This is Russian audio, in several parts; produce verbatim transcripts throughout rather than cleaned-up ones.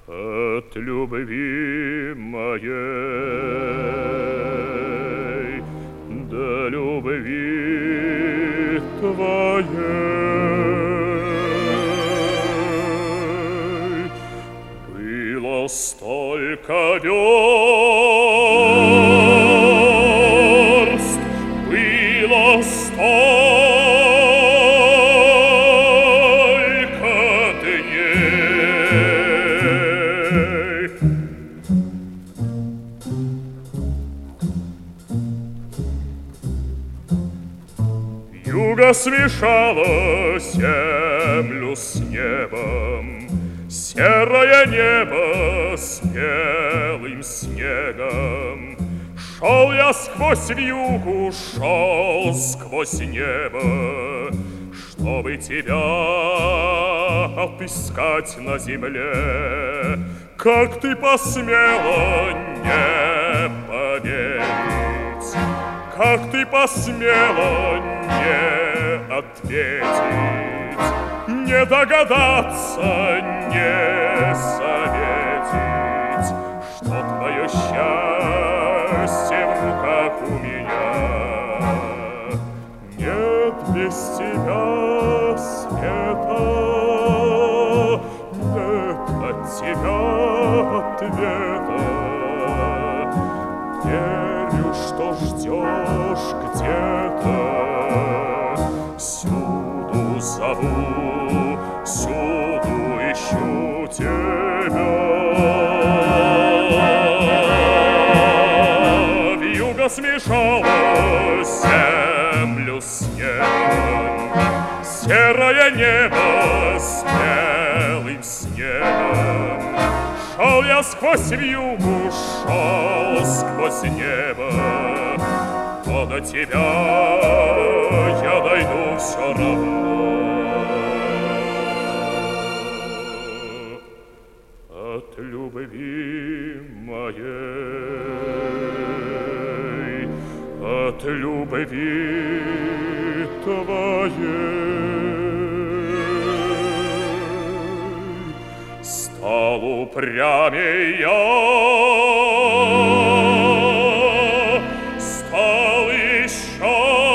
От любви моей до любви твоей было столько верст, было столько дней. Юго смешало землю с небом, серое небо с белым снегом. Шел я сквозь вьюгу, шел сквозь небо, чтобы тебя отыскать на земле. Как ты посмела не поверить, как ты посмела не ответить, не догадаться, не заметить, что твое счастье в руках у меня. Нет без тебя света, нет от тебя ответа. Верю, что ждешь где-то, всюду зову, всюду ищу тебя. Вьюга смешала землю с небом, серое небо с белым снегом. Шел я сквозь вьюгу, шел сквозь небо, но до тебя я дойду все равно. От любви моей, от любви твоей стал упрямей я, стал еще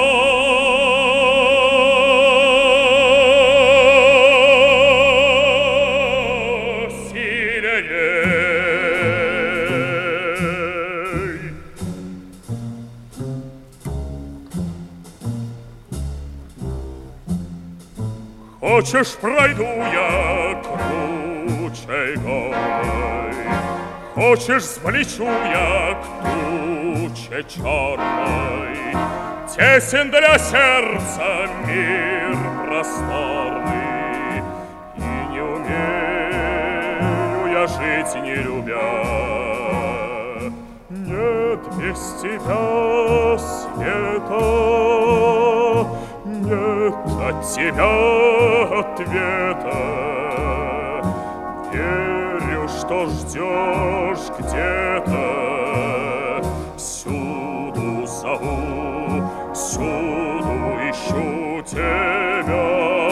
сильней. Хочешь, пройду я кручей горной, хочешь, сплечу я к туче черной. Тесен для сердца мир просторный, и не умею я жить, не любя. Нет без тебя света, нет от тебя ответа. Верю, что ждешь где-то, всюду зову, всюду ищу тебя.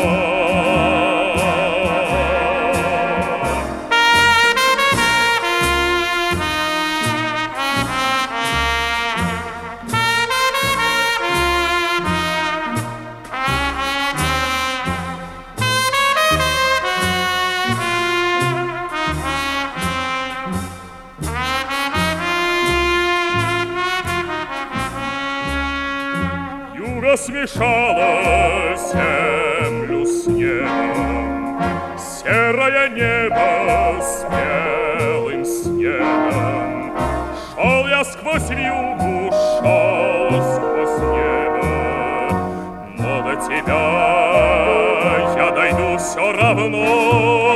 Смешала землю с небом, серое небо с белым снегом. Шел я сквозь вьюгу, шел сквозь небо, но до тебя я дойду все равно.